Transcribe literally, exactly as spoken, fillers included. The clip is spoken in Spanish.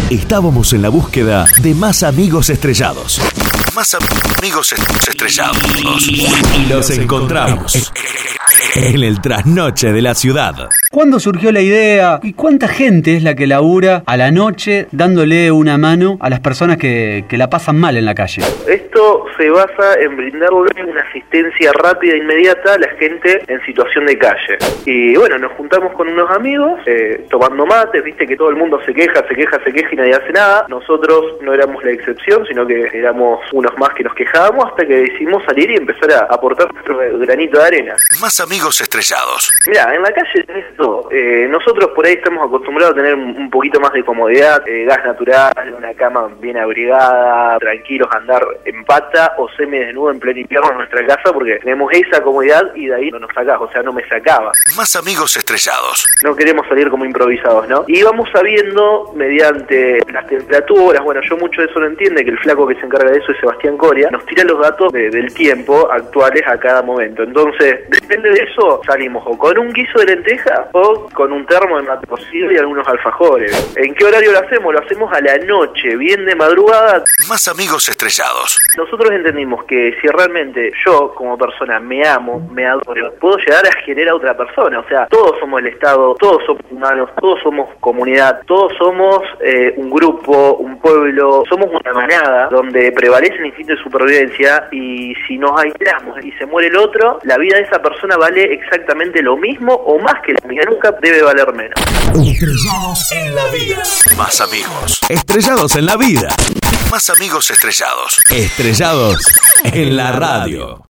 Estábamos en la búsqueda de más amigos estrellados. Más am- amigos est- estrellados. Y los encontramos en el trasnoche de la ciudad. ¿Cuándo surgió la idea? ¿Y cuánta gente es la que labura a la noche dándole una mano a las personas que, que la pasan mal en la calle? Esto se basa en brindarle una asistencia rápida e inmediata a la gente en situación de calle. Y bueno, nos juntamos con unos amigos, eh, tomando mates, viste que todo el mundo se queja, se queja, se queja y nadie hace nada. Nosotros no éramos la excepción, sino que éramos unos más que nos quejábamos hasta que decidimos salir y empezar a aportar nuestro granito de arena. Más amigos estrellados. Mirá, en la calle tenés todo. Eh, nosotros por ahí estamos acostumbrados a tener un poquito más de comodidad, eh, gas natural, una cama bien abrigada, tranquilos, andar en pata o semidesnudo en pleno invierno en nuestra casa porque tenemos esa comodidad y de ahí no nos sacás, o sea, no me sacaba. Más amigos estrellados. No queremos salir como improvisados, ¿no? Y vamos sabiendo mediante las temperaturas, bueno, yo mucho de eso no entiende, que el flaco que se encarga de eso es Sebastián Coria, nos tira los datos de, del tiempo actuales a cada momento. Entonces, depende de eso, salimos o con un guiso de lenteja o con un termo de mate cocido y algunos alfajores. ¿En qué horario lo hacemos? Lo hacemos a la noche, bien de madrugada. Más amigos estrellados. Nosotros entendimos que si realmente yo como persona me amo, me adoro, puedo llegar a generar a otra persona. O sea, todos somos el Estado, todos somos humanos, todos somos comunidad, todos somos eh, un grupo, un pueblo, somos una manada donde prevalece el instinto de supervivencia y si nos aislamos y se muere el otro, la vida de esa persona vale exactamente lo mismo o más que la mía, nunca debe valer menos. Estrellados en la vida. Más amigos estrellados en la vida. Más amigos estrellados. Estrellados en la radio.